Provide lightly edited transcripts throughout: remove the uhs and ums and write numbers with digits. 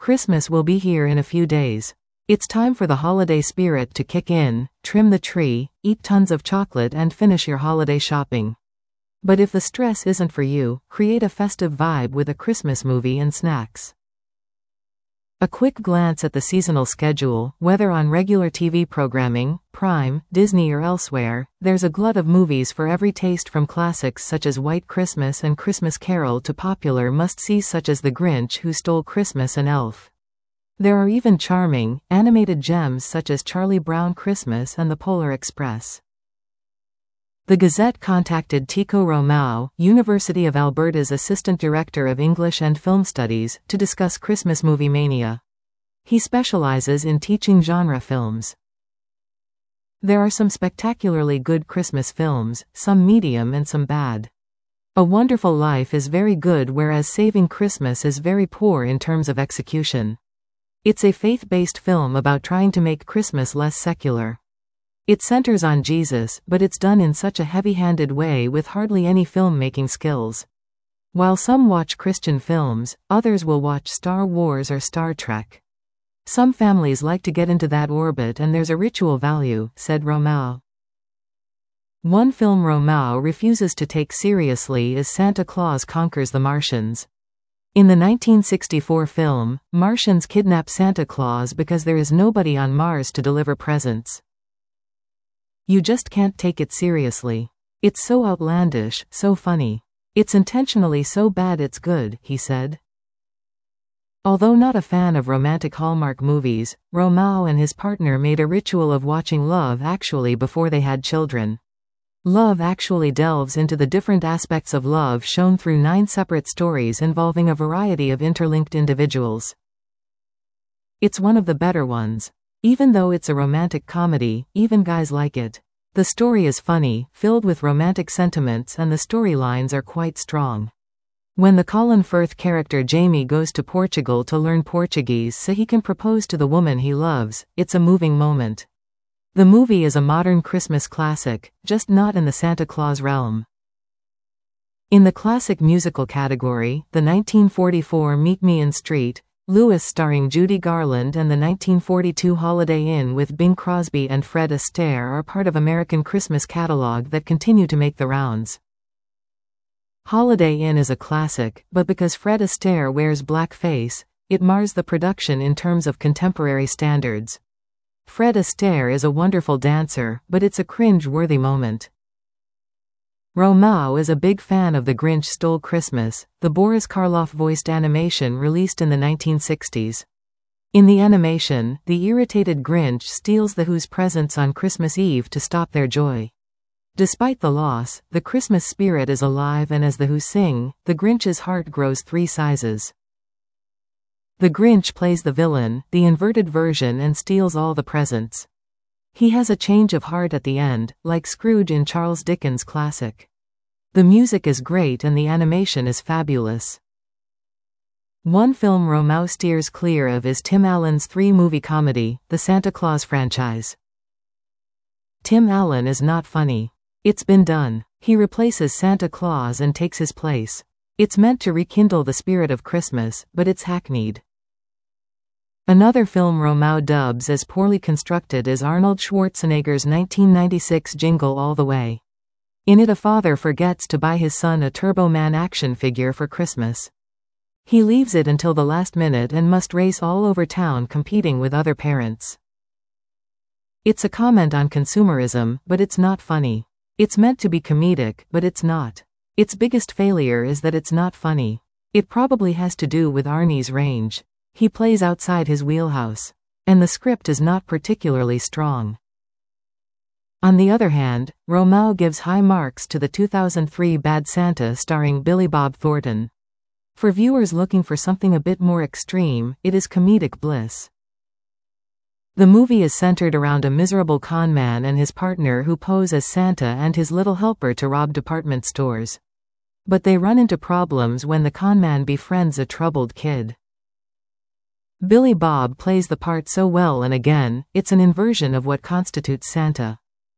Christmas will be here in a few days. It's time for the holiday spirit to kick in, trim the tree, eat tons of chocolate and finish your holiday shopping. But if the stress isn't for you, create a festive vibe with a Christmas movie and snacks. A quick glance at the seasonal schedule, whether on regular TV programming, Prime, Disney or elsewhere, there's a glut of movies for every taste, from classics such as White Christmas and Christmas Carol to popular must-sees such as The Grinch Who Stole Christmas and Elf. There are even charming, animated gems such as Charlie Brown Christmas and The Polar Express. The Gazette contacted Tycho Romao, University of Alberta's Assistant Director of English and Film Studies, to discuss Christmas movie mania. He specializes in teaching genre films. There are some spectacularly good Christmas films, some medium and some bad. A Wonderful Life is very good, whereas Saving Christmas is very poor in terms of execution. It's a faith-based film about trying to make Christmas less secular. It centers on Jesus, but it's done in such a heavy-handed way with hardly any filmmaking skills. While some watch Christian films, others will watch Star Wars or Star Trek. Some families like to get into that orbit and there's a ritual value, said Romao. One film Romao refuses to take seriously is Santa Claus Conquers the Martians. In the 1964 film, Martians kidnap Santa Claus because there is nobody on Mars to deliver presents. You just can't take it seriously. It's so outlandish, so funny. It's intentionally so bad it's good, he said. Although not a fan of romantic Hallmark movies, Romao and his partner made a ritual of watching Love Actually before they had children. Love Actually delves into the different aspects of love shown through 9 separate stories involving a variety of interlinked individuals. It's one of the better ones. Even though it's a romantic comedy, even guys like it. The story is funny, filled with romantic sentiments, and the storylines are quite strong. When the Colin Firth character Jamie goes to Portugal to learn Portuguese so he can propose to the woman he loves, it's a moving moment. The movie is a modern Christmas classic, just not in the Santa Claus realm. In the classic musical category, the 1944 Meet Me in St. Louis starring Judy Garland and the 1942 Holiday Inn with Bing Crosby and Fred Astaire are part of American Christmas catalog that continue to make the rounds. Holiday Inn is a classic, but because Fred Astaire wears blackface, it mars the production in terms of contemporary standards. Fred Astaire is a wonderful dancer, but it's a cringe-worthy moment. Romao is a big fan of The Grinch Stole Christmas, the Boris Karloff-voiced animation released in the 1960s. In the animation, the irritated Grinch steals the Who's presents on Christmas Eve to stop their joy. Despite the loss, the Christmas spirit is alive, and as the Who sing, the Grinch's heart grows 3 sizes. The Grinch plays the villain, the inverted version, and steals all the presents. He has a change of heart at the end, like Scrooge in Charles Dickens' classic. The music is great and the animation is fabulous. One film Romao steers clear of is Tim Allen's 3-movie comedy, the Santa Claus franchise. Tim Allen is not funny. It's been done. He replaces Santa Claus and takes his place. It's meant to rekindle the spirit of Christmas, but it's hackneyed. Another film Romao dubs as poorly constructed is Arnold Schwarzenegger's 1996 Jingle All the Way. In it, a father forgets to buy his son a Turbo Man action figure for Christmas. He leaves it until the last minute and must race all over town competing with other parents. It's a comment on consumerism, but it's not funny. It's meant to be comedic, but it's not. Its biggest failure is that it's not funny. It probably has to do with Arnie's range. He plays outside his wheelhouse. And the script is not particularly strong. On the other hand, Romao gives high marks to the 2003 Bad Santa starring Billy Bob Thornton. For viewers looking for something a bit more extreme, it is comedic bliss. The movie is centered around a miserable con man and his partner who pose as Santa and his little helper to rob department stores. But they run into problems when the con man befriends a troubled kid. Billy Bob plays the part so well, and again, it's an inversion of what constitutes Santa.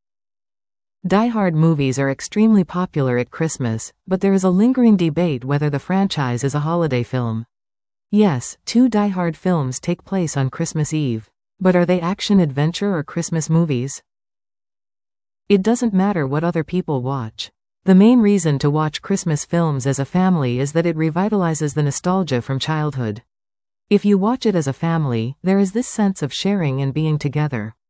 Die Hard movies are extremely popular at Christmas, but there is a lingering debate whether the franchise is a holiday film. Yes, two Die Hard films take place on Christmas Eve. But are they action-adventure or Christmas movies? It doesn't matter what other people watch. The main reason to watch Christmas films as a family is that it revitalizes the nostalgia from childhood. If you watch it as a family, there is this sense of sharing and being together.